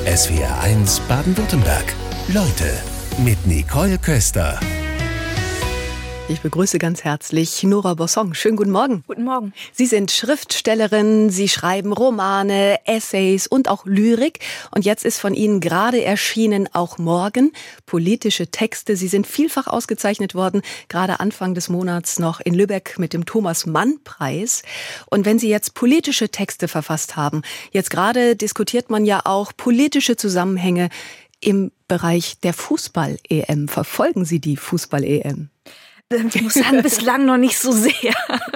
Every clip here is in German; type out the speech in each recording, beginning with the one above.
SWR1 Baden-Württemberg. Leute mit Nicole Köster. Ich begrüße ganz herzlich Nora Bossong. Schönen guten Morgen. Guten Morgen. Sie sind Schriftstellerin, Sie schreiben Romane, Essays und auch Lyrik. Und jetzt ist von Ihnen gerade erschienen Auch Morgen, politische Texte. Sie sind vielfach ausgezeichnet worden, gerade Anfang des Monats noch in Lübeck mit dem Thomas-Mann-Preis. Und wenn Sie jetzt politische Texte verfasst haben, jetzt gerade diskutiert man ja auch politische Zusammenhänge im Bereich der Fußball-EM. Verfolgen Sie die Fußball-EM? Ich muss sagen, bislang noch nicht so sehr.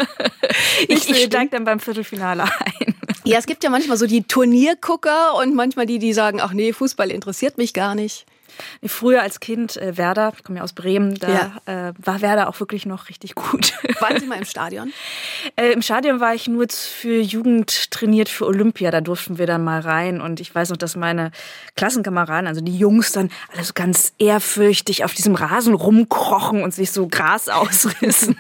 Ich steige dann beim Viertelfinale ein. Ja, es gibt ja manchmal so die Turniergucker und manchmal die sagen, ach nee, Fußball interessiert mich gar nicht. Früher als Kind Werder, ich komme ja aus Bremen, da war Werder auch wirklich noch richtig gut. Waren Sie mal im Stadion? Im Stadion war ich nur für Jugend trainiert für Olympia, da durften wir dann mal rein und ich weiß noch, dass meine Klassenkameraden, also die Jungs dann alle so ganz ehrfürchtig auf diesem Rasen rumkrochen und sich so Gras ausrissen.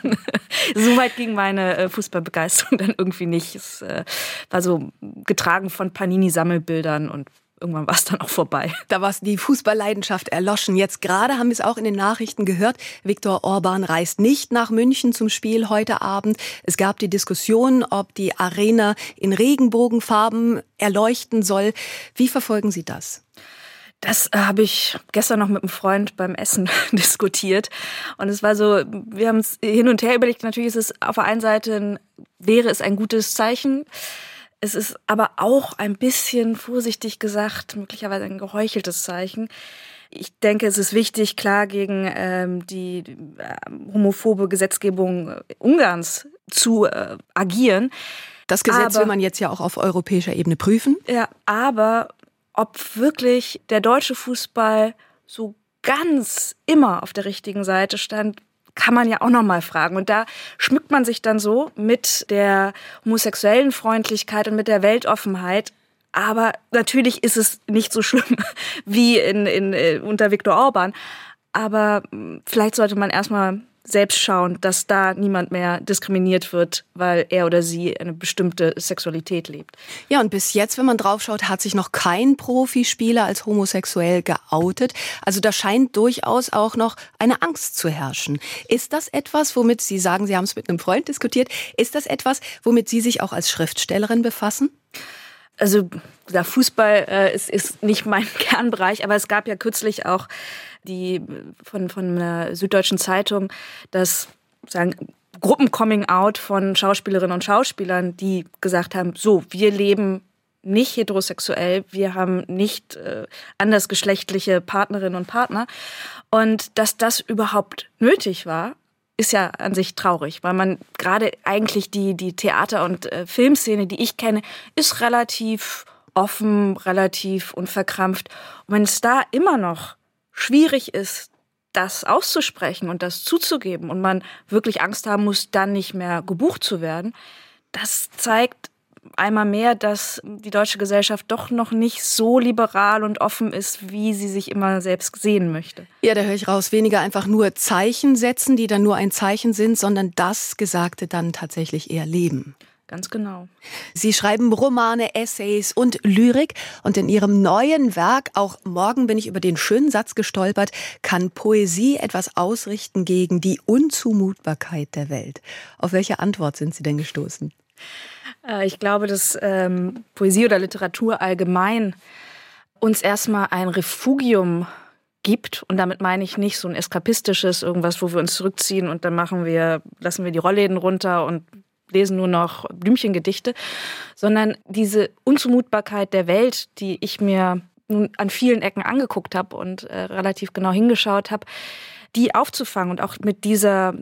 So weit ging meine Fußballbegeisterung dann irgendwie nicht. Es war so getragen von Panini-Sammelbildern und irgendwann war es dann auch vorbei. Da war die Fußballleidenschaft erloschen. Jetzt gerade haben wir es auch in den Nachrichten gehört. Viktor Orbán reist nicht nach München zum Spiel heute Abend. Es gab die Diskussion, ob die Arena in Regenbogenfarben erleuchten soll. Wie verfolgen Sie das? Das habe ich gestern noch mit einem Freund beim Essen diskutiert. Und es war so, wir haben es hin und her überlegt. Natürlich ist es auf der einen Seite, wäre es ein gutes Zeichen. Es ist aber auch ein bisschen, vorsichtig gesagt, möglicherweise ein geheucheltes Zeichen. Ich denke, es ist wichtig, klar gegen die homophobe Gesetzgebung Ungarns zu agieren. Das Gesetz will man jetzt ja auch auf europäischer Ebene prüfen. Ja, aber ob wirklich der deutsche Fußball so ganz immer auf der richtigen Seite stand, kann man ja auch noch mal fragen. Und da schmückt man sich dann so mit der homosexuellen Freundlichkeit und mit der Weltoffenheit. Aber natürlich ist es nicht so schlimm wie unter Viktor Orbán. Aber vielleicht sollte man erstmal selbst schauen, dass da niemand mehr diskriminiert wird, weil er oder sie eine bestimmte Sexualität lebt. Ja, und bis jetzt, wenn man draufschaut, hat sich noch kein Profispieler als homosexuell geoutet. Also da scheint durchaus auch noch eine Angst zu herrschen. Ist das etwas, womit Sie sagen, Sie haben es mit einem Freund diskutiert, ist das etwas, womit Sie sich auch als Schriftstellerin befassen? Also der Fußball ist nicht mein Kernbereich, aber es gab ja kürzlich auch die von einer Süddeutschen Zeitung, das sagen Gruppen-Coming-out von Schauspielerinnen und Schauspielern, die gesagt haben, so, wir leben nicht heterosexuell, wir haben nicht andersgeschlechtliche Partnerinnen und Partner. Und dass das überhaupt nötig war, ist ja an sich traurig, weil man gerade eigentlich die Theater- und Filmszene, die ich kenne, ist relativ offen, relativ unverkrampft. Und wenn es da immer noch schwierig ist, das auszusprechen und das zuzugeben und man wirklich Angst haben muss, dann nicht mehr gebucht zu werden, das zeigt einmal mehr, dass die deutsche Gesellschaft doch noch nicht so liberal und offen ist, wie sie sich immer selbst sehen möchte. Ja, da höre ich raus, weniger einfach nur Zeichen setzen, die dann nur ein Zeichen sind, sondern das Gesagte dann tatsächlich eher leben. Ganz genau. Sie schreiben Romane, Essays und Lyrik und in Ihrem neuen Werk, Auch Morgen, bin ich über den schönen Satz gestolpert, kann Poesie etwas ausrichten gegen die Unzumutbarkeit der Welt. Auf welche Antwort sind Sie denn gestoßen? Ich glaube, dass Poesie oder Literatur allgemein uns erstmal ein Refugium gibt. Und damit meine ich nicht so ein eskapistisches, irgendwas, wo wir uns zurückziehen und dann lassen wir die Rollläden runter und lesen nur noch Blümchengedichte, sondern diese Unzumutbarkeit der Welt, die ich mir nun an vielen Ecken angeguckt habe und relativ genau hingeschaut habe, die aufzufangen und auch mit dieser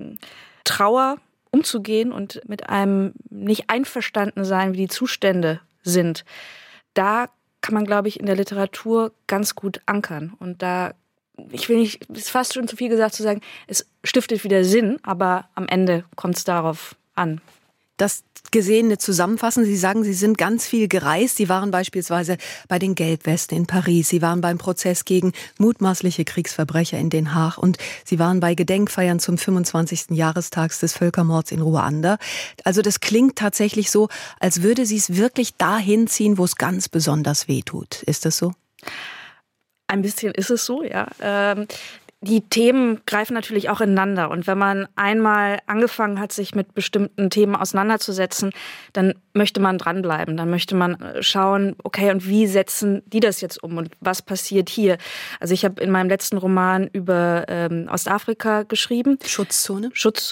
Trauer umzugehen und mit einem nicht einverstanden sein, wie die Zustände sind. Da kann man, glaube ich, in der Literatur ganz gut ankern. Und da, ich will nicht, ist fast schon zu viel gesagt zu sagen, es stiftet wieder Sinn, aber am Ende kommt es darauf an. Das Gesehene zusammenfassen. Sie sagen, Sie sind ganz viel gereist. Sie waren beispielsweise bei den Gelbwesten in Paris. Sie waren beim Prozess gegen mutmaßliche Kriegsverbrecher in Den Haag. Und Sie waren bei Gedenkfeiern zum 25. Jahrestag des Völkermords in Ruanda. Also das klingt tatsächlich so, als würde Sie es wirklich dahin ziehen, wo es ganz besonders wehtut. Ist das so? Ein bisschen ist es so, ja. Die Themen greifen natürlich auch ineinander. Und wenn man einmal angefangen hat, sich mit bestimmten Themen auseinanderzusetzen, dann möchte man dranbleiben. Dann möchte man schauen, okay, und wie setzen die das jetzt um und was passiert hier? Also ich habe in meinem letzten Roman über Ostafrika geschrieben. Schutzzone.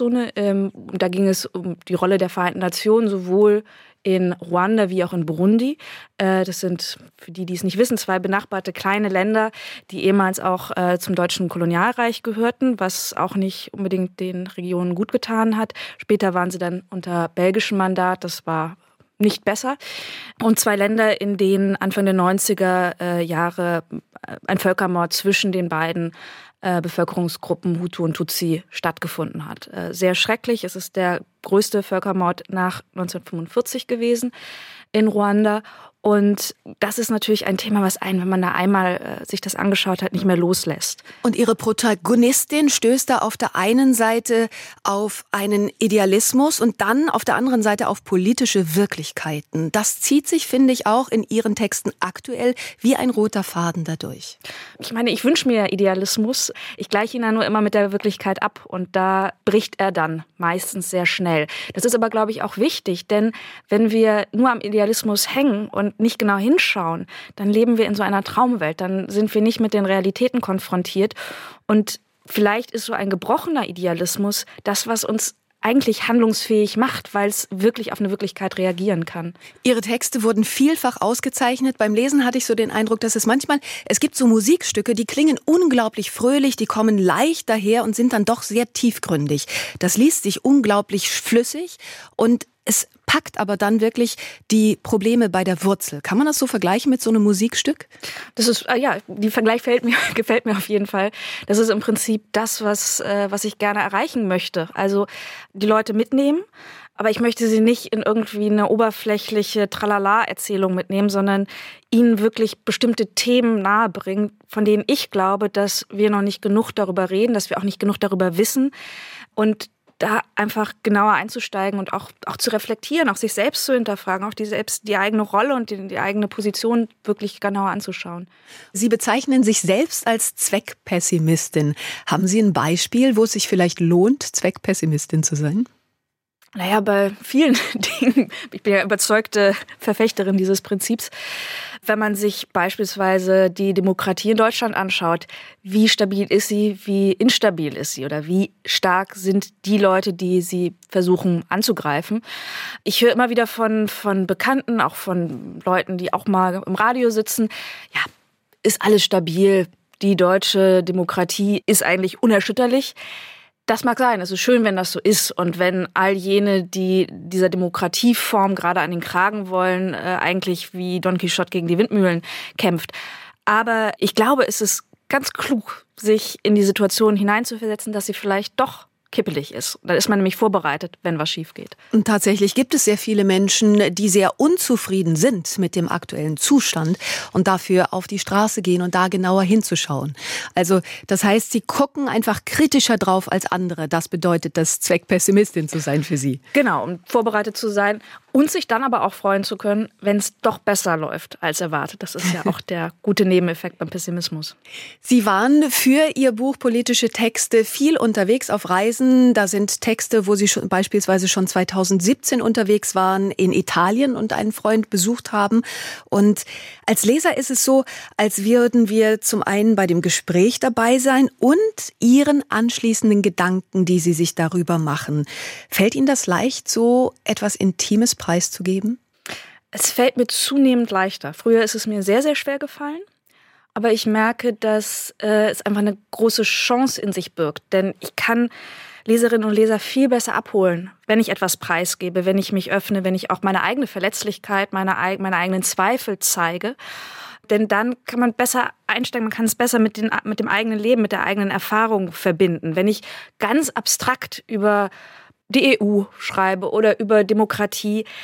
Da ging es um die Rolle der Vereinten Nationen, sowohl in Ruanda wie auch in Burundi. Das sind, für die es nicht wissen, 2 benachbarte kleine Länder, die ehemals auch zum deutschen Kolonialreich gehörten, was auch nicht unbedingt den Regionen gut getan hat. Später waren sie dann unter belgischem Mandat, das war nicht besser. Und 2 Länder, in denen Anfang der 90er Jahre ein Völkermord zwischen den beiden Bevölkerungsgruppen Hutu und Tutsi stattgefunden hat. Sehr schrecklich. Es ist der größte Völkermord nach 1945 gewesen in Ruanda. Und das ist natürlich ein Thema, was einen, wenn man da einmal sich das angeschaut hat, nicht mehr loslässt. Und Ihre Protagonistin stößt da auf der einen Seite auf einen Idealismus und dann auf der anderen Seite auf politische Wirklichkeiten. Das zieht sich, finde ich, auch in Ihren Texten aktuell wie ein roter Faden dadurch. Ich meine, ich wünsche mir Idealismus. Ich gleiche ihn dann nur immer mit der Wirklichkeit ab. Und da bricht er dann meistens sehr schnell. Das ist aber, glaube ich, auch wichtig. Denn wenn wir nur am Idealismus hängen und nicht genau hinschauen, dann leben wir in so einer Traumwelt, dann sind wir nicht mit den Realitäten konfrontiert. Und vielleicht ist so ein gebrochener Idealismus das, was uns eigentlich handlungsfähig macht, weil es wirklich auf eine Wirklichkeit reagieren kann. Ihre Texte wurden vielfach ausgezeichnet. Beim Lesen hatte ich so den Eindruck, dass es gibt so Musikstücke, die klingen unglaublich fröhlich, die kommen leicht daher und sind dann doch sehr tiefgründig. Das liest sich unglaublich flüssig und es packt aber dann wirklich die Probleme bei der Wurzel. Kann man das so vergleichen mit so einem Musikstück? Das ist, die Vergleich gefällt mir auf jeden Fall. Das ist im Prinzip das, was ich gerne erreichen möchte. Also die Leute mitnehmen, aber ich möchte sie nicht in irgendwie eine oberflächliche Tralala-Erzählung mitnehmen, sondern ihnen wirklich bestimmte Themen nahebringen, von denen ich glaube, dass wir noch nicht genug darüber reden, dass wir auch nicht genug darüber wissen. Und da einfach genauer einzusteigen und auch zu reflektieren, auch sich selbst zu hinterfragen, auch die eigene Rolle und die eigene Position wirklich genauer anzuschauen. Sie bezeichnen sich selbst als Zweckpessimistin. Haben Sie ein Beispiel, wo es sich vielleicht lohnt, Zweckpessimistin zu sein? Naja, bei vielen Dingen. Ich bin ja überzeugte Verfechterin dieses Prinzips. Wenn man sich beispielsweise die Demokratie in Deutschland anschaut, wie stabil ist sie, wie instabil ist sie oder wie stark sind die Leute, die sie versuchen anzugreifen. Ich höre immer wieder von Bekannten, auch von Leuten, die auch mal im Radio sitzen, ja, ist alles stabil, die deutsche Demokratie ist eigentlich unerschütterlich. Das mag sein, es ist schön, wenn das so ist und wenn all jene, die dieser Demokratieform gerade an den Kragen wollen, eigentlich wie Don Quixote gegen die Windmühlen kämpft. Aber ich glaube, es ist ganz klug, sich in die Situation hineinzuversetzen, dass sie vielleicht doch kippelig ist. Dann ist man nämlich vorbereitet, wenn was schief geht. Und tatsächlich gibt es sehr viele Menschen, die sehr unzufrieden sind mit dem aktuellen Zustand und dafür auf die Straße gehen und da genauer hinzuschauen. Also das heißt, sie gucken einfach kritischer drauf als andere. Das bedeutet das, Zweckpessimistin zu sein für Sie. Genau, um vorbereitet zu sein und sich dann aber auch freuen zu können, wenn es doch besser läuft als erwartet. Das ist ja auch der gute Nebeneffekt beim Pessimismus. Sie waren für Ihr Buch Politische Texte viel unterwegs auf Reisen. Da sind Texte, wo Sie beispielsweise schon 2017 unterwegs waren, in Italien und einen Freund besucht haben. Und als Leser ist es so, als würden wir zum einen bei dem Gespräch dabei sein und Ihren anschließenden Gedanken, die Sie sich darüber machen. Fällt Ihnen das leicht, so etwas Intimes preiszugeben? Es fällt mir zunehmend leichter. Früher ist es mir sehr, sehr schwer gefallen. Aber ich merke, dass es einfach eine große Chance in sich birgt. Denn ich kann Leserinnen und Leser viel besser abholen, wenn ich etwas preisgebe, wenn ich mich öffne, wenn ich auch meine eigene Verletzlichkeit, meine eigenen Zweifel zeige. Denn dann kann man besser einsteigen, man kann es besser mit dem eigenen Leben, mit der eigenen Erfahrung verbinden. Wenn ich ganz abstrakt über die EU schreibe oder über Demokratie,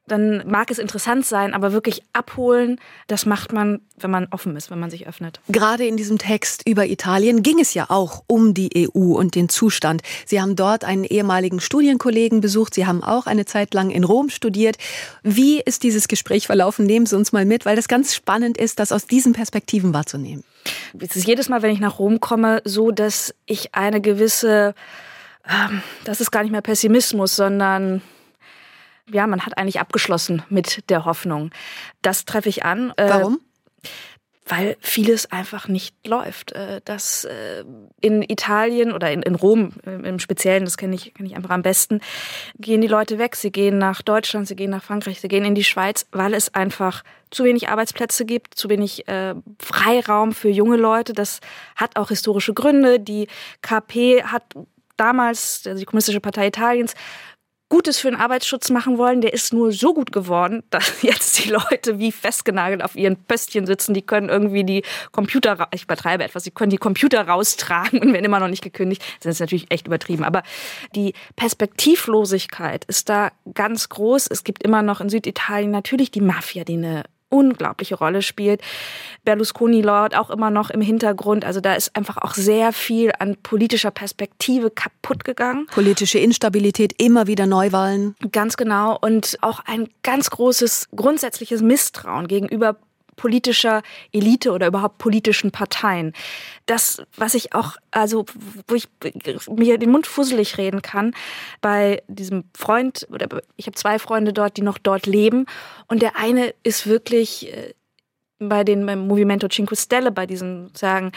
dann mag es interessant sein, aber wirklich abholen, das macht man, wenn man offen ist, wenn man sich öffnet. Gerade in diesem Text über Italien ging es ja auch um die EU und den Zustand. Sie haben dort einen ehemaligen Studienkollegen besucht. Sie haben auch eine Zeit lang in Rom studiert. Wie ist dieses Gespräch verlaufen? Nehmen Sie uns mal mit, weil das ganz spannend ist, das aus diesen Perspektiven wahrzunehmen. Es ist jedes Mal, wenn ich nach Rom komme, so, dass ich eine gewisse, das ist gar nicht mehr Pessimismus, sondern ja, man hat eigentlich abgeschlossen mit der Hoffnung. Das treffe ich an. Warum? Weil vieles einfach nicht läuft. Dass in Italien oder in Rom im Speziellen, das kenne ich einfach am besten, gehen die Leute weg. Sie gehen nach Deutschland, sie gehen nach Frankreich, sie gehen in die Schweiz, weil es einfach zu wenig Arbeitsplätze gibt, zu wenig Freiraum für junge Leute. Das hat auch historische Gründe. Die KP hat damals, also die Kommunistische Partei Italiens, Gutes für den Arbeitsschutz machen wollen, der ist nur so gut geworden, dass jetzt die Leute wie festgenagelt auf ihren Pöstchen sitzen. Die können irgendwie die Computer, ich übertreibe etwas, die können die Computer raustragen und werden immer noch nicht gekündigt. Das ist natürlich echt übertrieben. Aber die Perspektivlosigkeit ist da ganz groß. Es gibt immer noch in Süditalien natürlich die Mafia, die eine unglaubliche Rolle spielt. Berlusconi lauert auch immer noch im Hintergrund. Also da ist einfach auch sehr viel an politischer Perspektive kaputt gegangen. Politische Instabilität, immer wieder Neuwahlen. Ganz genau. Und auch ein ganz großes grundsätzliches Misstrauen gegenüber politischer Elite oder überhaupt politischen Parteien. Das, was ich auch, also wo ich mir den Mund fusselig reden kann, bei diesem Freund, oder ich habe 2 Freunde dort, die noch dort leben, und der eine ist wirklich beim Movimento Cinque Stelle, bei diesen, sagen,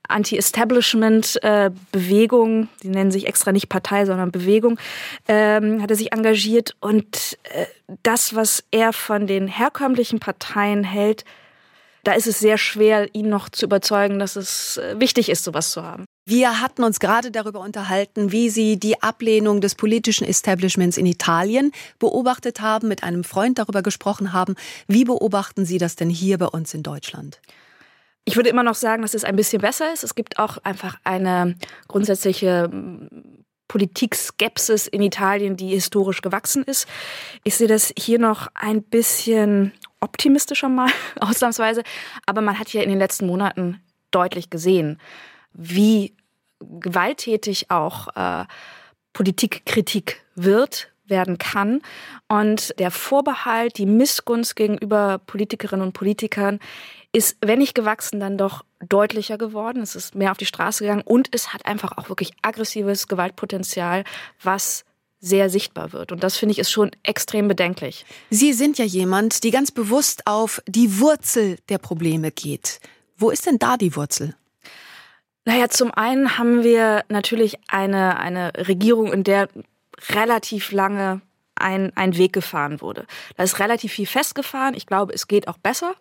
Anti-Establishment-Bewegung, die nennen sich extra nicht Partei, sondern Bewegung, hat er sich engagiert, und das, was er von den herkömmlichen Parteien hält, da ist es sehr schwer, ihn noch zu überzeugen, dass es wichtig ist, sowas zu haben. Wir hatten uns gerade darüber unterhalten, wie Sie die Ablehnung des politischen Establishments in Italien beobachtet haben, mit einem Freund darüber gesprochen haben. Wie beobachten Sie das denn hier bei uns in Deutschland? Ich würde immer noch sagen, dass es ein bisschen besser ist. Es gibt auch einfach eine grundsätzliche Politikskepsis in Italien, die historisch gewachsen ist. Ich sehe das hier noch ein bisschen optimistischer mal, ausnahmsweise. Aber man hat ja in den letzten Monaten deutlich gesehen, wie gewalttätig auch Politikkritik werden kann. Und der Vorbehalt, die Missgunst gegenüber Politikerinnen und Politikern ist, wenn nicht gewachsen, dann doch deutlicher geworden. Es ist mehr auf die Straße gegangen und es hat einfach auch wirklich aggressives Gewaltpotenzial, was sehr sichtbar wird. Und das, finde ich, ist schon extrem bedenklich. Sie sind ja jemand, die ganz bewusst auf die Wurzel der Probleme geht. Wo ist denn da die Wurzel? Naja, zum einen haben wir natürlich eine Regierung, in der relativ lange ein Weg gefahren wurde. Da ist relativ viel festgefahren. Ich glaube, es geht auch besser.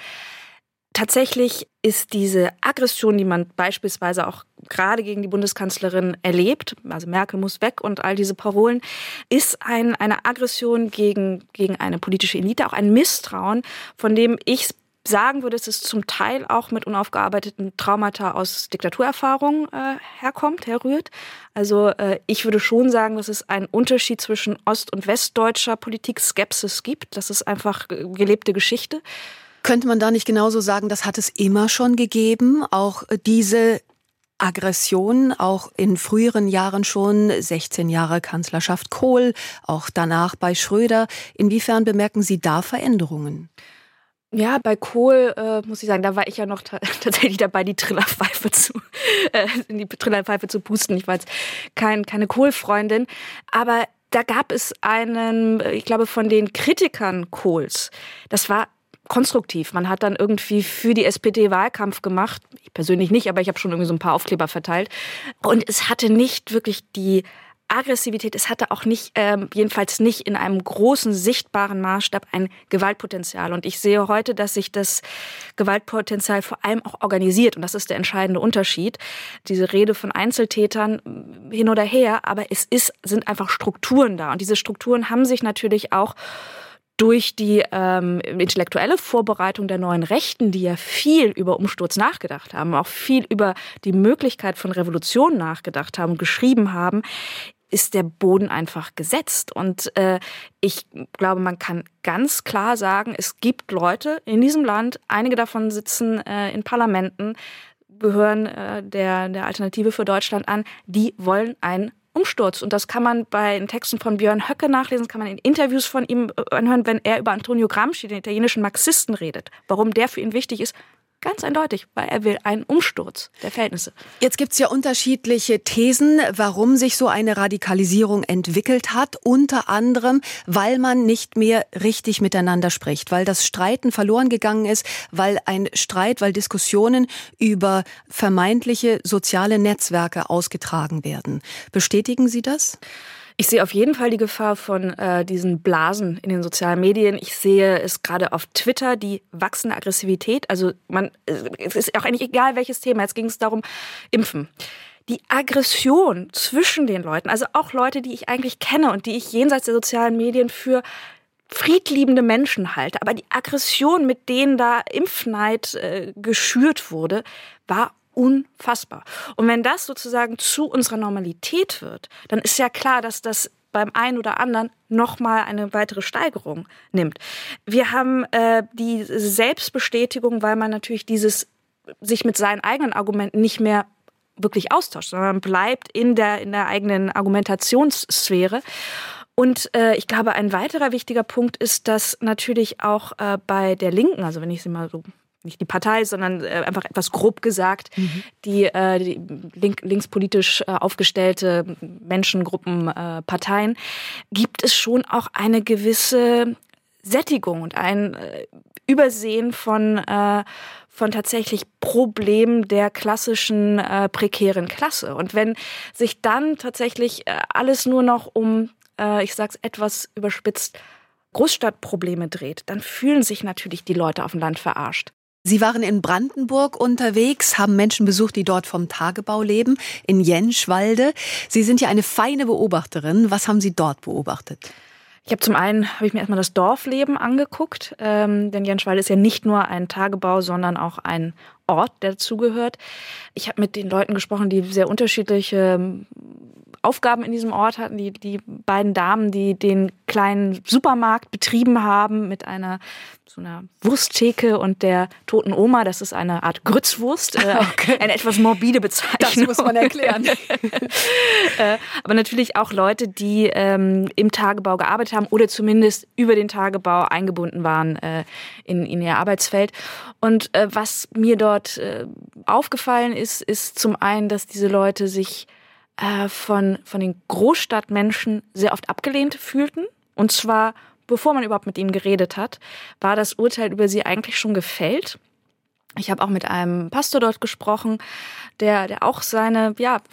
Tatsächlich ist diese Aggression, die man beispielsweise auch gerade gegen die Bundeskanzlerin erlebt, also Merkel muss weg und all diese Parolen, ist eine Aggression gegen eine politische Elite, auch ein Misstrauen, von dem ich sagen würde, dass es zum Teil auch mit unaufgearbeiteten Traumata aus Diktaturerfahrungen herrührt. Also ich würde schon sagen, dass es einen Unterschied zwischen ost- und westdeutscher Politikskepsis gibt. Das ist einfach gelebte Geschichte. Könnte man da nicht genauso sagen, das hat es immer schon gegeben, auch diese Aggression, auch in früheren Jahren schon, 16 Jahre Kanzlerschaft Kohl, auch danach bei Schröder. Inwiefern bemerken Sie da Veränderungen? Ja, bei Kohl muss ich sagen, da war ich ja noch tatsächlich dabei, in die Trillerpfeife zu pusten. Ich war jetzt keine Kohl-Freundin, aber da gab es ich glaube, von den Kritikern Kohls, das war konstruktiv. Man hat dann irgendwie für die SPD Wahlkampf gemacht. Ich persönlich nicht, aber ich habe schon irgendwie so ein paar Aufkleber verteilt. Und es hatte nicht wirklich die Aggressivität, es hatte auch nicht, jedenfalls nicht in einem großen, sichtbaren Maßstab ein Gewaltpotenzial. Und ich sehe heute, dass sich das Gewaltpotenzial vor allem auch organisiert. Und das ist der entscheidende Unterschied. Diese Rede von Einzeltätern hin oder her, aber sind einfach Strukturen da. Und diese Strukturen haben sich natürlich auch durch die intellektuelle Vorbereitung der neuen Rechten, die ja viel über Umsturz nachgedacht haben, auch viel über die Möglichkeit von Revolution nachgedacht haben und geschrieben haben, ist der Boden einfach gesetzt. Und ich glaube, man kann ganz klar sagen, es gibt Leute in diesem Land, einige davon sitzen in Parlamenten, gehören der Alternative für Deutschland an, die wollen einen Umsturz. Und das kann man bei den Texten von Björn Höcke nachlesen, kann man in Interviews von ihm anhören, wenn er über Antonio Gramsci, den italienischen Marxisten, redet. Warum der für ihn wichtig ist, ganz eindeutig, weil er will einen Umsturz der Verhältnisse. Jetzt gibt's ja unterschiedliche Thesen, warum sich so eine Radikalisierung entwickelt hat. Unter anderem, weil man nicht mehr richtig miteinander spricht, weil das Streiten verloren gegangen ist, weil Diskussionen über vermeintliche soziale Netzwerke ausgetragen werden. Bestätigen Sie das? Ich sehe auf jeden Fall die Gefahr von diesen Blasen in den sozialen Medien. Ich sehe es gerade auf Twitter, die wachsende Aggressivität. Also es ist auch eigentlich egal, welches Thema. Jetzt ging es darum, Impfen. Die Aggression zwischen den Leuten, also auch Leute, die ich eigentlich kenne und die ich jenseits der sozialen Medien für friedliebende Menschen halte. Aber die Aggression, mit denen da Impfneid geschürt wurde, war unfassbar. Und wenn das sozusagen zu unserer Normalität wird, dann ist ja klar, dass das beim einen oder anderen nochmal eine weitere Steigerung nimmt. Wir haben die Selbstbestätigung, weil man natürlich sich mit seinen eigenen Argumenten nicht mehr wirklich austauscht, sondern man bleibt in der eigenen Argumentationssphäre. Und ich glaube, ein weiterer wichtiger Punkt ist, dass natürlich auch bei der Linken, also wenn ich sie mal so, nicht die Partei, sondern einfach etwas grob gesagt, die linkspolitisch aufgestellte Menschengruppen, Parteien, gibt es schon auch eine gewisse Sättigung und ein Übersehen von tatsächlich Problemen der klassischen prekären Klasse. Und wenn sich dann tatsächlich alles nur noch um, ich sag's etwas überspitzt, Großstadtprobleme dreht, dann fühlen sich natürlich die Leute auf dem Land verarscht. Sie waren in Brandenburg unterwegs, haben Menschen besucht, die dort vom Tagebau leben, in Jänschwalde. Sie sind ja eine feine Beobachterin. Was haben Sie dort beobachtet? Habe ich mir erstmal das Dorfleben angeguckt, denn Jänschwalde ist ja nicht nur ein Tagebau, sondern auch ein Ort, der dazugehört. Ich habe mit den Leuten gesprochen, die sehr unterschiedliche Aufgaben in diesem Ort hatten. Die beiden Damen, die den kleinen Supermarkt betrieben haben mit so einer Wursttheke und der toten Oma. Das ist eine Art Grützwurst, okay. Eine etwas morbide Bezeichnung. Das muss man erklären. Aber natürlich auch Leute, die im Tagebau gearbeitet haben oder zumindest über den Tagebau eingebunden waren in ihr Arbeitsfeld. Und was mir dort aufgefallen ist zum einen, dass diese Leute sich von den Großstadtmenschen sehr oft abgelehnt fühlten. Und zwar, bevor man überhaupt mit ihnen geredet hat, war das Urteil über sie eigentlich schon gefällt. Ich habe auch mit einem Pastor dort gesprochen, der auch seine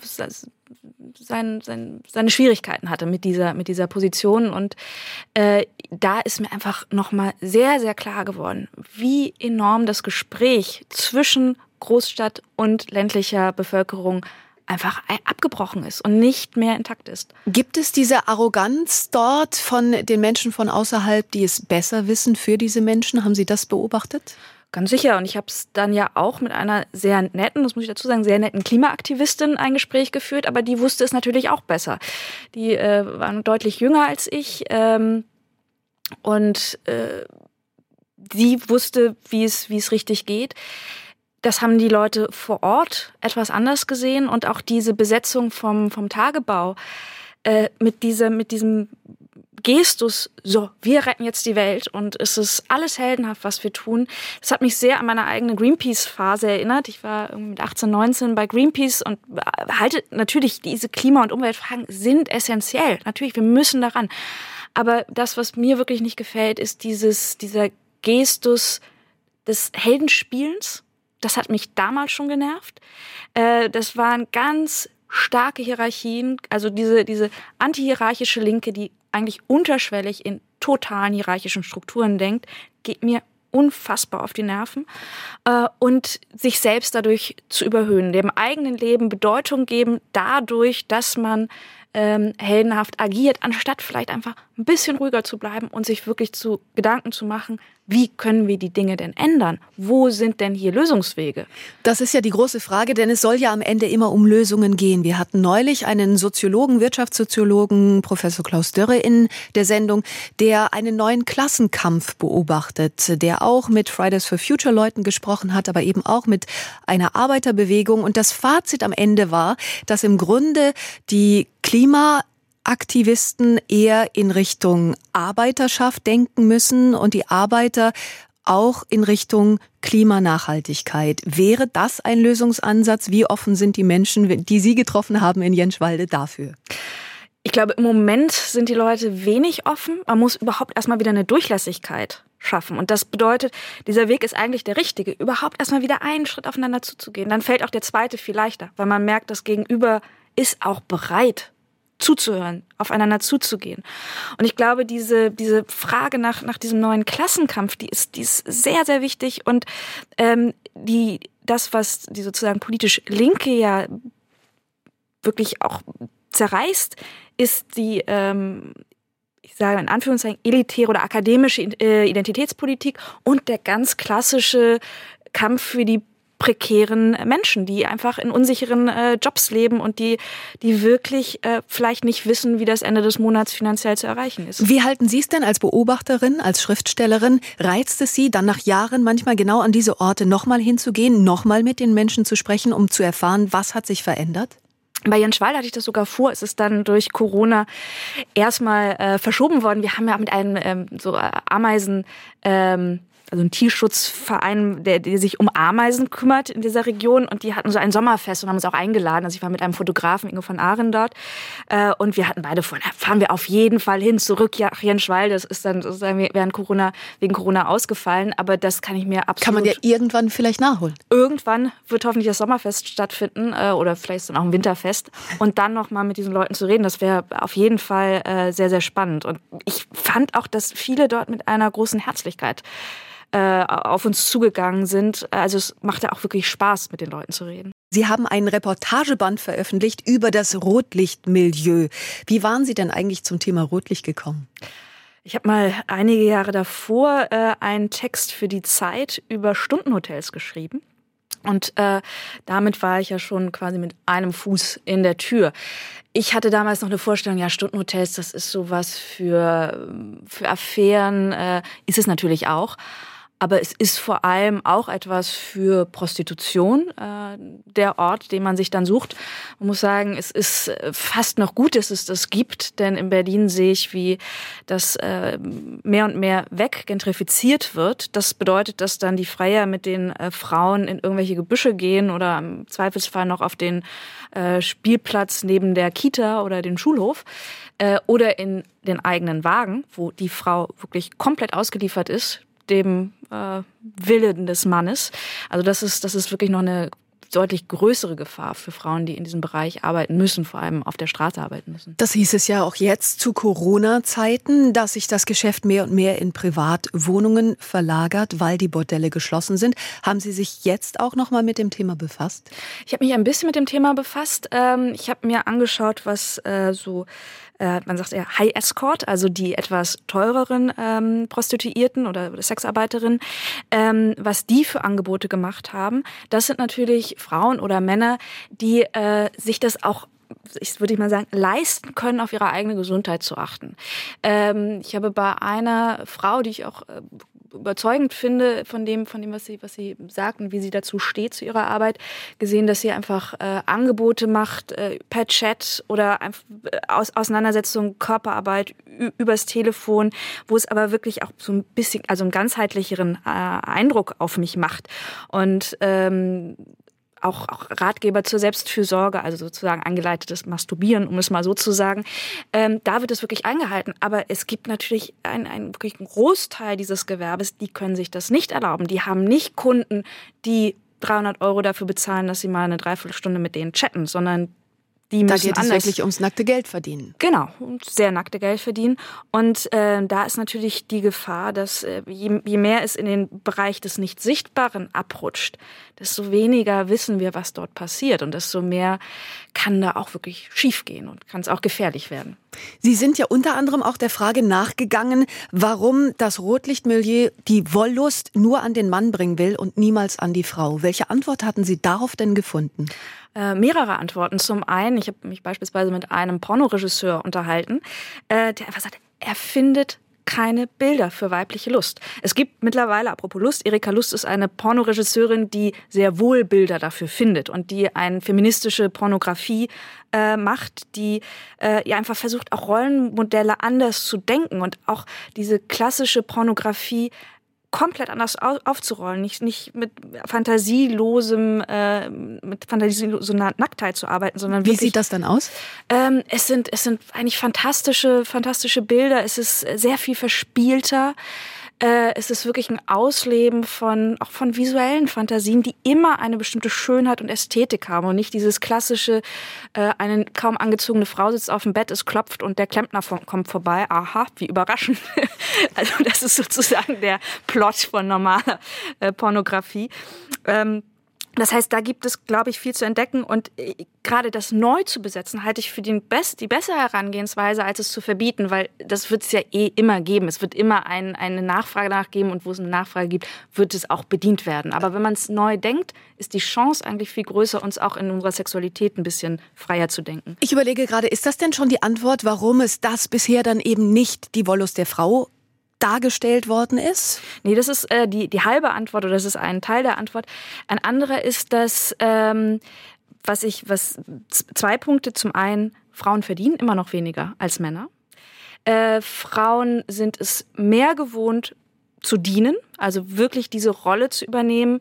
Schwierigkeiten hatte mit dieser Position. Und da ist mir einfach nochmal sehr, sehr klar geworden, wie enorm das Gespräch zwischen Großstadt und ländlicher Bevölkerung einfach abgebrochen ist und nicht mehr intakt ist. Gibt es diese Arroganz dort von den Menschen von außerhalb, die es besser wissen für diese Menschen? Haben Sie das beobachtet? Ganz sicher. Und ich habe es dann ja auch mit einer sehr netten, das muss ich dazu sagen, sehr netten Klimaaktivistin ein Gespräch geführt, aber die wusste es natürlich auch besser. Die war deutlich jünger als ich und sie wusste, wie es richtig geht. Das haben die Leute vor Ort etwas anders gesehen und auch diese Besetzung vom Tagebau mit diesem Gestus, so, wir retten jetzt die Welt und es ist alles heldenhaft, was wir tun. Das hat mich sehr an meine eigene Greenpeace-Phase erinnert. Ich war mit 18, 19 bei Greenpeace und halte natürlich, diese Klima- und Umweltfragen sind essentiell. Natürlich, wir müssen daran. Aber das, was mir wirklich nicht gefällt, ist dieser Gestus des Heldenspielens. Das hat mich damals schon genervt. Das waren ganz starke Hierarchien, also diese antihierarchische Linke, die eigentlich unterschwellig in totalen hierarchischen Strukturen denkt, geht mir unfassbar auf die Nerven. Und sich selbst dadurch zu überhöhen, dem eigenen Leben Bedeutung geben, dadurch, dass man heldenhaft agiert, anstatt vielleicht einfach ein bisschen ruhiger zu bleiben und sich wirklich Gedanken zu machen, wie können wir die Dinge denn ändern? Wo sind denn hier Lösungswege? Das ist ja die große Frage, denn es soll ja am Ende immer um Lösungen gehen. Wir hatten neulich einen Soziologen, Wirtschaftssoziologen, Professor Klaus Dörre in der Sendung, der einen neuen Klassenkampf beobachtet, der auch mit Fridays for Future Leuten gesprochen hat, aber eben auch mit einer Arbeiterbewegung. Und das Fazit am Ende war, dass im Grunde die Klimaaktivisten eher in Richtung Arbeiterschaft denken müssen und die Arbeiter auch in Richtung Klimanachhaltigkeit. Wäre das ein Lösungsansatz? Wie offen sind die Menschen, die Sie getroffen haben in Jenschwalde, dafür? Ich glaube, im Moment sind die Leute wenig offen. Man muss überhaupt erstmal wieder eine Durchlässigkeit schaffen. Und das bedeutet, dieser Weg ist eigentlich der richtige, überhaupt erstmal wieder einen Schritt aufeinander zuzugehen. Dann fällt auch der zweite viel leichter, weil man merkt, das Gegenüber ist auch bereit, zuzuhören, aufeinander zuzugehen. Und ich glaube, diese Frage nach diesem neuen Klassenkampf, die ist sehr, sehr wichtig. Und das, was die sozusagen politisch Linke ja wirklich auch zerreißt, ist die, ich sage in Anführungszeichen, elitäre oder akademische Identitätspolitik und der ganz klassische Kampf für die prekären Menschen, die einfach in unsicheren Jobs leben und die wirklich vielleicht nicht wissen, wie das Ende des Monats finanziell zu erreichen ist. Wie halten Sie es denn als Beobachterin, als Schriftstellerin? Reizt es Sie, dann nach Jahren manchmal genau an diese Orte nochmal hinzugehen, nochmal mit den Menschen zu sprechen, um zu erfahren, was hat sich verändert? Bei Jenschwalde hatte ich das sogar vor. Es ist dann durch Corona erstmal verschoben worden. Wir haben ja mit einem Ameisen, also ein Tierschutzverein, der sich um Ameisen kümmert in dieser Region. Und die hatten so ein Sommerfest und haben uns auch eingeladen. Also ich war mit einem Fotografen, Ingo von Ahren, dort. Und wir hatten beide vor, da fahren wir auf jeden Fall hin, zurück nach Jenschwalde. Das ist dann sozusagen wegen Corona ausgefallen. Aber das kann ich mir absolut... Kann man ja irgendwann vielleicht nachholen. Irgendwann wird hoffentlich das Sommerfest stattfinden oder vielleicht dann auch ein Winterfest. Und dann nochmal mit diesen Leuten zu reden, das wäre auf jeden Fall sehr, sehr spannend. Und ich fand auch, dass viele dort mit einer großen Herzlichkeit auf uns zugegangen sind. Also es macht ja auch wirklich Spaß, mit den Leuten zu reden. Sie haben einen Reportageband veröffentlicht über das Rotlichtmilieu. Wie waren Sie denn eigentlich zum Thema Rotlicht gekommen? Ich habe mal einige Jahre davor einen Text für die Zeit über Stundenhotels geschrieben. Und damit war ich ja schon quasi mit einem Fuß in der Tür. Ich hatte damals noch eine Vorstellung, ja, Stundenhotels, das ist sowas für Affären, ist es natürlich auch. Aber es ist vor allem auch etwas für Prostitution, der Ort, den man sich dann sucht. Man muss sagen, es ist fast noch gut, dass es das gibt, denn in Berlin sehe ich, wie das mehr und mehr weggentrifiziert wird. Das bedeutet, dass dann die Freier mit den Frauen in irgendwelche Gebüsche gehen oder im Zweifelsfall noch auf den Spielplatz neben der Kita oder den Schulhof oder in den eigenen Wagen, wo die Frau wirklich komplett ausgeliefert ist, dem Willen des Mannes. Also das ist wirklich noch eine deutlich größere Gefahr für Frauen, die in diesem Bereich arbeiten müssen, vor allem auf der Straße arbeiten müssen. Das hieß es ja auch jetzt zu Corona-Zeiten, dass sich das Geschäft mehr und mehr in Privatwohnungen verlagert, weil die Bordelle geschlossen sind. Haben Sie sich jetzt auch noch mal mit dem Thema befasst? Ich habe mich ein bisschen mit dem Thema befasst. Ich habe mir angeschaut, was man sagt ja High Escort, also die etwas teureren Prostituierten oder Sexarbeiterinnen, was die für Angebote gemacht haben. Das sind natürlich Frauen oder Männer, die sich das auch, würde ich mal sagen, leisten können, auf ihre eigene Gesundheit zu achten. Ich habe bei einer Frau, die ich auch überzeugend finde von dem, was sie sagt und wie sie dazu steht zu ihrer Arbeit, gesehen, dass sie einfach Angebote macht per Chat oder Auseinandersetzung, Körperarbeit übers Telefon, wo es aber wirklich auch so ein bisschen, also einen ganzheitlicheren Eindruck auf mich macht. Und auch Ratgeber zur Selbstfürsorge, also sozusagen angeleitetes Masturbieren, um es mal so zu sagen. Da wird es wirklich eingehalten. Aber es gibt natürlich einen wirklich Großteil dieses Gewerbes, die können sich das nicht erlauben. Die haben nicht Kunden, die 300 € dafür bezahlen, dass sie mal eine Dreiviertelstunde mit denen chatten, sondern Die da müssen geht es wirklich ums nackte Geld verdienen. Genau, sehr nackte Geld verdienen. Und da ist natürlich die Gefahr, dass je mehr es in den Bereich des Nicht-Sichtbaren abrutscht, desto weniger wissen wir, was dort passiert. Und desto mehr kann da auch wirklich schiefgehen und kann es auch gefährlich werden. Sie sind ja unter anderem auch der Frage nachgegangen, warum das Rotlichtmilieu die Wollust nur an den Mann bringen will und niemals an die Frau. Welche Antwort hatten Sie darauf denn gefunden? Mehrere Antworten. Zum einen, ich habe mich beispielsweise mit einem Pornoregisseur unterhalten, der einfach sagt, er findet keine Bilder für weibliche Lust. Es gibt mittlerweile, apropos Lust, Erika Lust ist eine Pornoregisseurin, die sehr wohl Bilder dafür findet und die eine feministische Pornografie macht, die einfach versucht, auch Rollenmodelle anders zu denken und auch diese klassische Pornografie komplett anders aufzurollen, nicht mit fantasieloser Nacktheit zu arbeiten, sondern wirklich. Wie sieht das dann aus? Es sind eigentlich fantastische Bilder. Es ist sehr viel verspielter. Es ist wirklich ein Ausleben auch von visuellen Fantasien, die immer eine bestimmte Schönheit und Ästhetik haben und nicht dieses klassische, eine kaum angezogene Frau sitzt auf dem Bett, es klopft und der Klempner kommt vorbei. Aha, wie überraschend. Also das ist sozusagen der Plot von normaler Pornografie. Das heißt, da gibt es, glaube ich, viel zu entdecken und gerade das neu zu besetzen, halte ich für die bessere Herangehensweise, als es zu verbieten, weil das wird es ja immer geben. Es wird immer eine Nachfrage danach geben und wo es eine Nachfrage gibt, wird es auch bedient werden. Aber wenn man es neu denkt, ist die Chance eigentlich viel größer, uns auch in unserer Sexualität ein bisschen freier zu denken. Ich überlege gerade, ist das denn schon die Antwort, warum es das bisher dann eben nicht die Wollust der Frau dargestellt worden ist? Nee, das ist die halbe Antwort oder das ist ein Teil der Antwort. Ein anderer ist, dass zwei Punkte. Zum einen, Frauen verdienen immer noch weniger als Männer. Frauen sind es mehr gewohnt zu dienen, also wirklich diese Rolle zu übernehmen,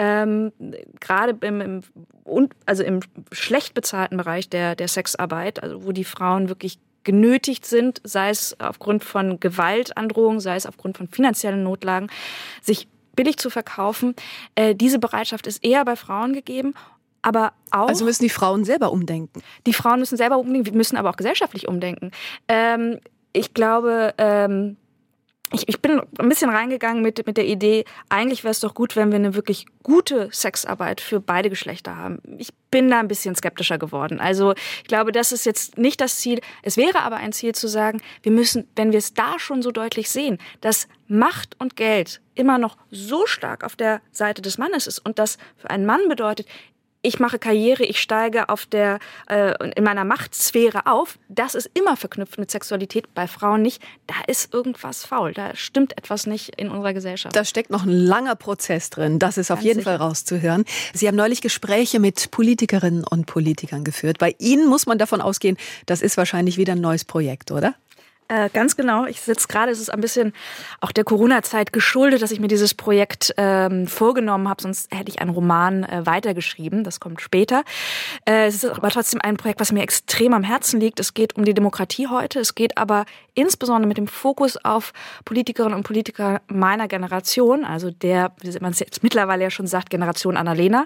gerade im schlecht bezahlten Bereich der Sexarbeit, also wo die Frauen wirklich genötigt sind, sei es aufgrund von Gewaltandrohungen, sei es aufgrund von finanziellen Notlagen, sich billig zu verkaufen. Diese Bereitschaft ist eher bei Frauen gegeben, aber auch... Also müssen die Frauen selber umdenken? Die Frauen müssen selber umdenken, wir müssen aber auch gesellschaftlich umdenken. Ich glaube... Ich bin ein bisschen reingegangen mit der Idee, eigentlich wäre es doch gut, wenn wir eine wirklich gute Sexarbeit für beide Geschlechter haben. Ich bin da ein bisschen skeptischer geworden. Also ich glaube, das ist jetzt nicht das Ziel. Es wäre aber ein Ziel zu sagen, wir müssen, wenn wir es da schon so deutlich sehen, dass Macht und Geld immer noch so stark auf der Seite des Mannes ist und das für einen Mann bedeutet, ich mache Karriere, ich steige in meiner Machtsphäre auf. Das ist immer verknüpft mit Sexualität, bei Frauen nicht. Da ist irgendwas faul, da stimmt etwas nicht in unserer Gesellschaft. Da steckt noch ein langer Prozess drin, das ist auf jeden Fall rauszuhören. Sie haben neulich Gespräche mit Politikerinnen und Politikern geführt. Bei Ihnen muss man davon ausgehen, das ist wahrscheinlich wieder ein neues Projekt, oder? Ganz genau. Ich sitze gerade, es ist ein bisschen auch der Corona-Zeit geschuldet, dass ich mir dieses Projekt vorgenommen habe, sonst hätte ich einen Roman weitergeschrieben, das kommt später. Es ist aber trotzdem ein Projekt, was mir extrem am Herzen liegt. Es geht um die Demokratie heute, es geht aber insbesondere mit dem Fokus auf Politikerinnen und Politiker meiner Generation, also wie man es jetzt mittlerweile ja schon sagt, Generation Annalena.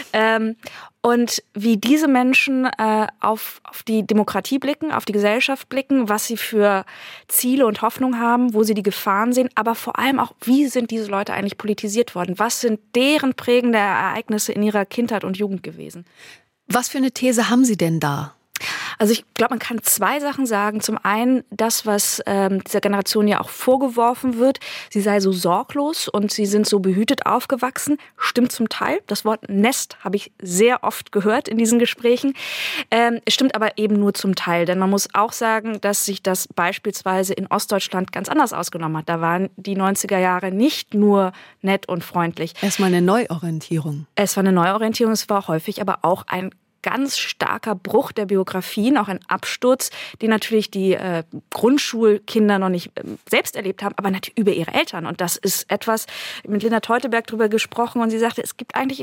Und wie diese Menschen auf die Demokratie blicken, auf die Gesellschaft blicken, was sie für Ziele und Hoffnungen haben, wo sie die Gefahren sehen, aber vor allem auch, wie sind diese Leute eigentlich politisiert worden? Was sind deren prägende Ereignisse in ihrer Kindheit und Jugend gewesen? Was für eine These haben Sie denn da? Also ich glaube, man kann zwei Sachen sagen. Zum einen das, was dieser Generation ja auch vorgeworfen wird, sie sei so sorglos und sie sind so behütet aufgewachsen. Stimmt zum Teil. Das Wort Nest habe ich sehr oft gehört in diesen Gesprächen. Es stimmt aber eben nur zum Teil. Denn man muss auch sagen, dass sich das beispielsweise in Ostdeutschland ganz anders ausgenommen hat. Da waren die 90er Jahre nicht nur nett und freundlich. Erstmal eine Neuorientierung. Es war eine Neuorientierung, es war häufig aber auch ein ganz starker Bruch der Biografien, auch ein Absturz, den natürlich die Grundschulkinder noch nicht selbst erlebt haben, aber natürlich über ihre Eltern. Und das ist etwas, mit Linda Teuteberg darüber gesprochen und sie sagte, es gibt eigentlich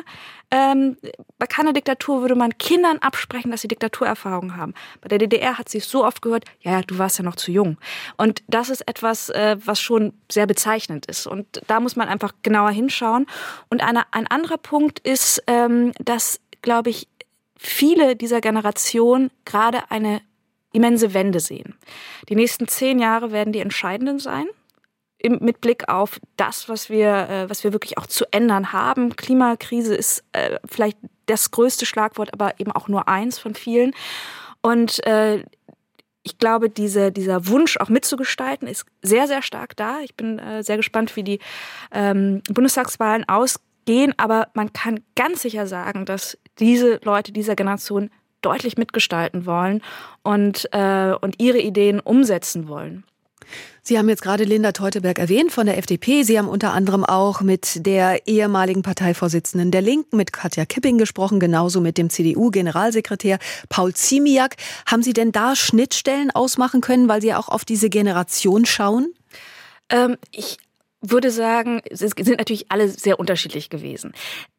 bei keiner Diktatur würde man Kindern absprechen, dass sie Diktaturerfahrungen haben. Bei der DDR hat sie es so oft gehört, ja, du warst ja noch zu jung. Und das ist etwas, was schon sehr bezeichnend ist. Und da muss man einfach genauer hinschauen. Und ein anderer Punkt ist, dass, glaube ich, viele dieser Generation gerade eine immense Wende sehen. Die nächsten 10 Jahre werden die entscheidenden sein. Mit Blick auf das, was wir wirklich auch zu ändern haben. Klimakrise ist vielleicht das größte Schlagwort, aber eben auch nur eins von vielen. Und ich glaube, dieser Wunsch auch mitzugestalten ist sehr, sehr stark da. Ich bin sehr gespannt, wie die Bundestagswahlen ausgehen. Aber man kann ganz sicher sagen, dass diese Leute dieser Generation deutlich mitgestalten wollen und ihre Ideen umsetzen wollen. Sie haben jetzt gerade Linda Teuteberg erwähnt von der FDP. Sie haben unter anderem auch mit der ehemaligen Parteivorsitzenden der Linken, mit Katja Kipping gesprochen, genauso mit dem CDU-Generalsekretär Paul Ziemiak. Haben Sie denn da Schnittstellen ausmachen können, weil Sie ja auch auf diese Generation schauen? Ich würde sagen, es sind natürlich alle sehr unterschiedlich gewesen.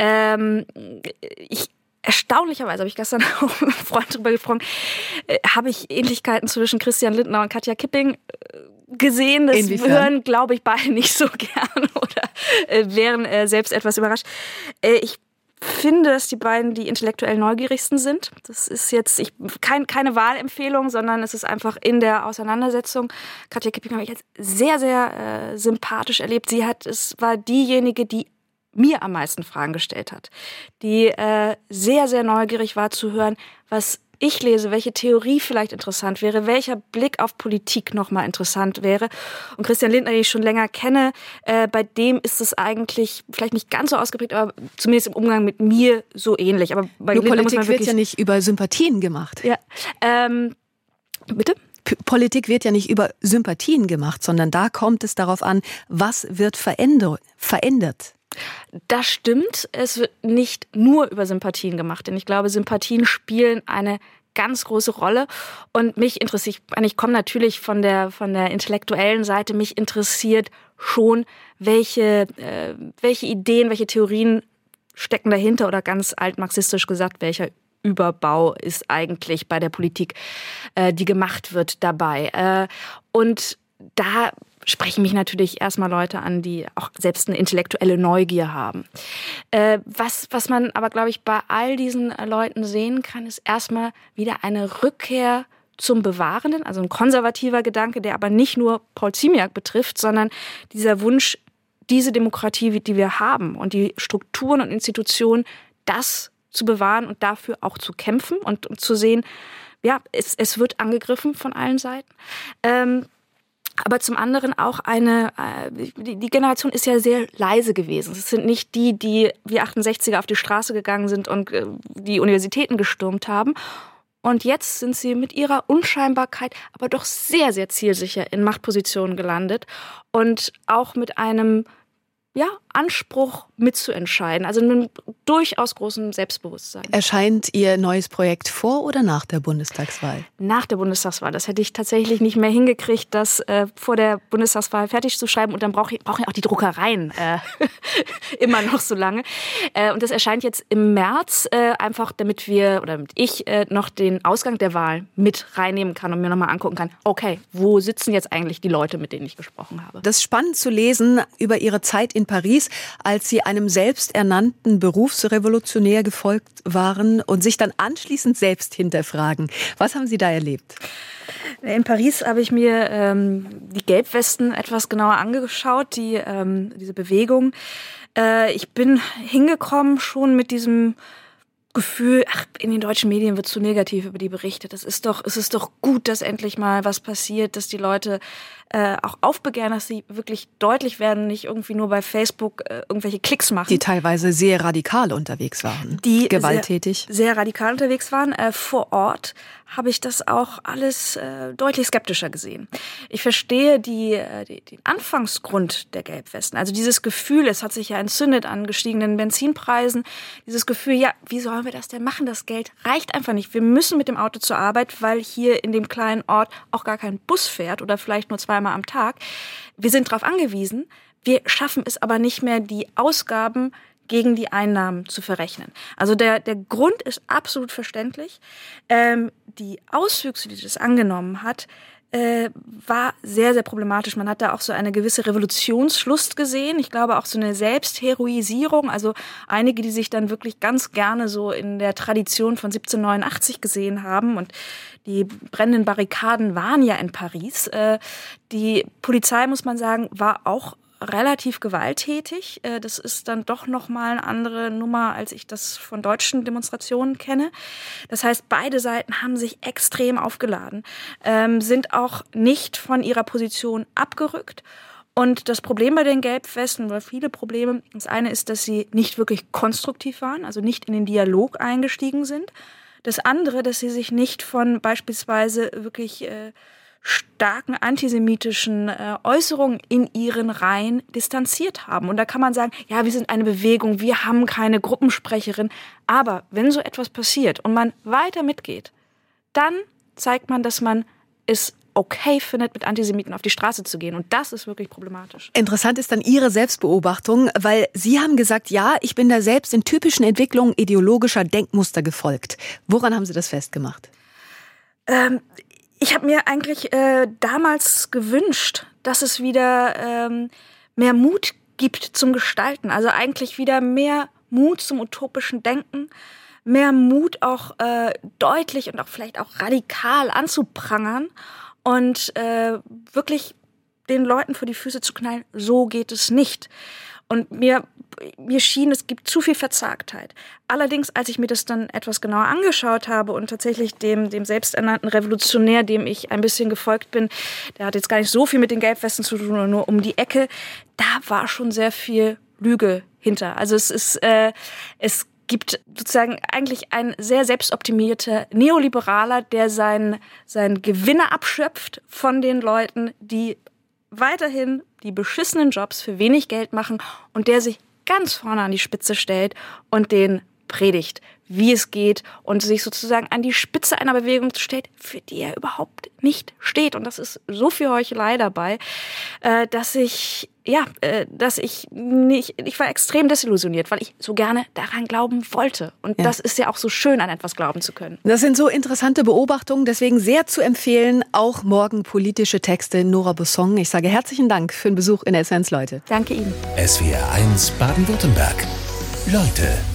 Erstaunlicherweise, habe ich gestern auch mit einem Freund drüber gesprochen, habe ich Ähnlichkeiten zwischen Christian Lindner und Katja Kipping gesehen. Das hören, glaube ich, beide nicht so gern oder wären selbst etwas überrascht. Ich finde, dass die beiden die intellektuell neugierigsten sind. Das ist jetzt keine Wahlempfehlung, sondern es ist einfach in der Auseinandersetzung. Katja Kipping habe ich jetzt sehr, sehr sympathisch erlebt. Es war diejenige, die mir am meisten Fragen gestellt hat, die sehr, sehr neugierig war zu hören, was ich lese, welche Theorie vielleicht interessant wäre, welcher Blick auf Politik nochmal interessant wäre. Und Christian Lindner, den ich schon länger kenne, bei dem ist es eigentlich vielleicht nicht ganz so ausgeprägt, aber zumindest im Umgang mit mir so ähnlich. Aber bei Nur Politik wird ja nicht über Sympathien gemacht. Ja, bitte? Politik wird ja nicht über Sympathien gemacht, sondern da kommt es darauf an, was wird verändert. Das stimmt. Es wird nicht nur über Sympathien gemacht, denn ich glaube, Sympathien spielen eine ganz große Rolle. Und mich interessiert, ich komme natürlich von der intellektuellen Seite, mich interessiert schon, welche Ideen, welche Theorien stecken dahinter oder ganz altmarxistisch gesagt, welcher Überbau ist eigentlich bei der Politik, die gemacht wird, dabei. Und da sprechen mich natürlich erstmal Leute an, die auch selbst eine intellektuelle Neugier haben. Was man aber, glaube ich, bei all diesen Leuten sehen kann, ist erstmal wieder eine Rückkehr zum Bewahrenden, also ein konservativer Gedanke, der aber nicht nur Paul Ziemiak betrifft, sondern dieser Wunsch, diese Demokratie, die wir haben und die Strukturen und Institutionen, das zu bewahren und dafür auch zu kämpfen und zu sehen, ja, es wird angegriffen von allen Seiten. Aber zum anderen auch die Generation ist ja sehr leise gewesen. Es sind nicht die wie 68er auf die Straße gegangen sind und die Universitäten gestürmt haben. Und jetzt sind sie mit ihrer Unscheinbarkeit aber doch sehr, sehr zielsicher in Machtpositionen gelandet und auch mit einem Anspruch mitzuentscheiden, also einem durchaus großen Selbstbewusstsein. Erscheint Ihr neues Projekt vor oder nach der Bundestagswahl? Nach der Bundestagswahl. Das hätte ich tatsächlich nicht mehr hingekriegt, das vor der Bundestagswahl fertig zu schreiben. Und dann brauchen ja auch die Druckereien immer noch so lange. Und das erscheint jetzt im März, einfach damit ich noch den Ausgang der Wahl mit reinnehmen kann und mir nochmal angucken kann, okay, wo sitzen jetzt eigentlich die Leute, mit denen ich gesprochen habe? Das ist spannend zu lesen über Ihre Zeit in Paris, als Sie einem selbsternannten Berufsrevolutionär gefolgt waren und sich dann anschließend selbst hinterfragen. Was haben Sie da erlebt? In Paris habe ich mir die Gelbwesten etwas genauer angeschaut, diese Bewegung. Ich bin hingekommen schon mit diesem Gefühl, in den deutschen Medien wird zu negativ über die berichtet. Es ist doch gut, dass endlich mal was passiert, dass die Leute auch aufbegehren, dass sie wirklich deutlich werden, nicht irgendwie nur bei Facebook irgendwelche Klicks machen. Die teilweise sehr radikal unterwegs waren. Die gewalttätig. Sehr radikal unterwegs waren. Vor Ort habe ich das auch alles deutlich skeptischer gesehen. Ich verstehe den Anfangsgrund der Gelbwesten. Also dieses Gefühl, es hat sich ja entzündet an gestiegenen Benzinpreisen. Dieses Gefühl, ja, wie sollen wir das denn machen? Das Geld reicht einfach nicht. Wir müssen mit dem Auto zur Arbeit, weil hier in dem kleinen Ort auch gar kein Bus fährt oder vielleicht nur zweimal am Tag. Wir sind darauf angewiesen. Wir schaffen es aber nicht mehr, die Ausgaben gegen die Einnahmen zu verrechnen. Also der Grund ist absolut verständlich. Die Auswüchse, die das angenommen hat, war sehr, sehr problematisch. Man hat da auch so eine gewisse Revolutionslust gesehen. Ich glaube auch so eine Selbstheroisierung. Also einige, die sich dann wirklich ganz gerne so in der Tradition von 1789 gesehen haben. Und die brennenden Barrikaden waren ja in Paris. Die Polizei, muss man sagen, war auch relativ gewalttätig. Das ist dann doch nochmal eine andere Nummer, als ich das von deutschen Demonstrationen kenne. Das heißt, beide Seiten haben sich extrem aufgeladen, sind auch nicht von ihrer Position abgerückt. Und das Problem bei den Gelbwesten, oder viele Probleme, das eine ist, dass sie nicht wirklich konstruktiv waren, also nicht in den Dialog eingestiegen sind. Das andere, dass sie sich nicht von beispielsweise wirklich starken antisemitischen Äußerungen in ihren Reihen distanziert haben. Und da kann man sagen, ja, wir sind eine Bewegung, wir haben keine Gruppensprecherin. Aber wenn so etwas passiert und man weiter mitgeht, dann zeigt man, dass man es okay findet, mit Antisemiten auf die Straße zu gehen. Und das ist wirklich problematisch. Interessant ist dann Ihre Selbstbeobachtung, weil Sie haben gesagt, ja, ich bin da selbst in typischen Entwicklungen ideologischer Denkmuster gefolgt. Woran haben Sie das festgemacht? Ich habe mir eigentlich damals gewünscht, dass es wieder mehr Mut gibt zum Gestalten. Also eigentlich wieder mehr Mut zum utopischen Denken, mehr Mut auch deutlich und auch vielleicht auch radikal anzuprangern und wirklich den Leuten vor die Füße zu knallen, so geht es nicht. Und mir schien, es gibt zu viel Verzagtheit. Allerdings, als ich mir das dann etwas genauer angeschaut habe und tatsächlich dem selbsternannten Revolutionär, dem ich ein bisschen gefolgt bin, der hat jetzt gar nicht so viel mit den Gelbwesten zu tun, sondern nur um die Ecke, da war schon sehr viel Lüge hinter. Also es gibt sozusagen eigentlich ein sehr selbstoptimierter Neoliberaler, der seinen Gewinne abschöpft von den Leuten, die weiterhin die beschissenen Jobs für wenig Geld machen und der sich ganz vorne an die Spitze stellt und den predigt, wie es geht und sich sozusagen an die Spitze einer Bewegung stellt, für die er überhaupt nicht steht. Und das ist so viel Heuchelei dabei, dass ich war extrem desillusioniert, weil ich so gerne daran glauben wollte. Und das ist ja auch so schön, an etwas glauben zu können. Das sind so interessante Beobachtungen, deswegen sehr zu empfehlen, auch morgen politische Texte Nora Busson. Ich sage herzlichen Dank für den Besuch in der Essenz, Leute. Danke Ihnen. SWR 1 Baden-Württemberg. Leute.